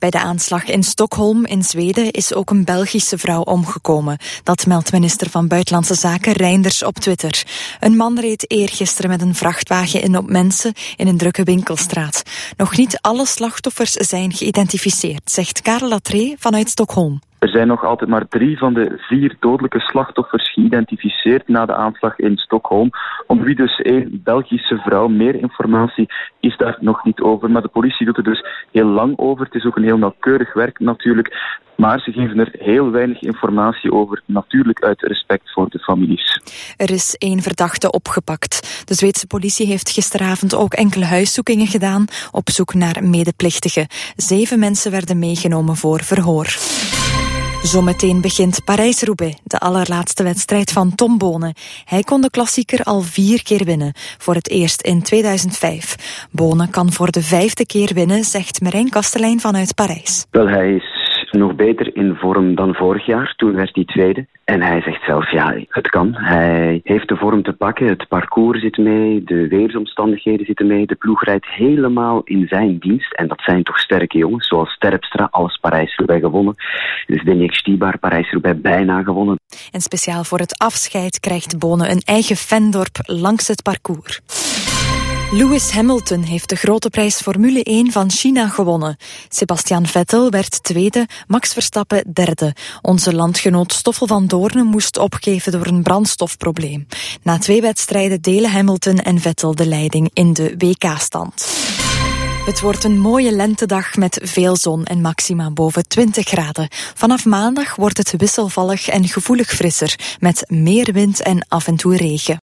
Bij de aanslag in Stockholm in Zweden is ook een Belgische vrouw omgekomen. Dat meldt minister van Buitenlandse Zaken Reinders op Twitter. Een man reed eergisteren met een vrachtwagen in op mensen in een drukke winkelstraat. Nog niet alle slachtoffers zijn geïdentificeerd, zegt Karel Latree vanuit Stockholm. Er zijn nog altijd maar 3 van de 4 dodelijke slachtoffers geïdentificeerd na de aanslag in Stockholm. Onder wie dus 1 Belgische vrouw. Meer informatie is daar nog niet over. Maar de politie doet er dus heel lang over. Het is ook een heel nauwkeurig werk natuurlijk. Maar ze geven er heel weinig informatie over. Natuurlijk uit respect voor de families. Er is 1 verdachte opgepakt. De Zweedse politie heeft gisteravond ook enkele huiszoekingen gedaan op zoek naar medeplichtigen. 7 mensen werden meegenomen voor verhoor. Zometeen begint Parijs-Roubaix, de allerlaatste wedstrijd van Tom Bonen. Hij kon de klassieker al 4 keer winnen, voor het eerst in 2005. Bonen kan voor de 5e keer winnen, zegt Marijn Kastelein vanuit Parijs. Wel, hij is nog beter in vorm dan vorig jaar. Toen werd hij tweede. En hij zegt zelf, ja, het kan. Hij heeft de vorm te pakken. Het parcours zit mee. De weersomstandigheden zitten mee. De ploeg rijdt helemaal in zijn dienst. En dat zijn toch sterke jongens. Zoals Terpstra, alles Parijs-Roubaix gewonnen. Zdeněk Štýbar, Parijs-Roubaix bijna gewonnen. En speciaal voor het afscheid krijgt Bonen een eigen fandorp langs het parcours. Lewis Hamilton heeft de grote prijs Formule 1 van China gewonnen. Sebastian Vettel werd tweede, Max Verstappen derde. Onze landgenoot Stoffel van Doorne moest opgeven door een brandstofprobleem. Na 2 wedstrijden delen Hamilton en Vettel de leiding in de WK-stand. Het wordt een mooie lentedag met veel zon en maxima boven 20 graden. Vanaf maandag wordt het wisselvallig en gevoelig frisser, met meer wind en af en toe regen.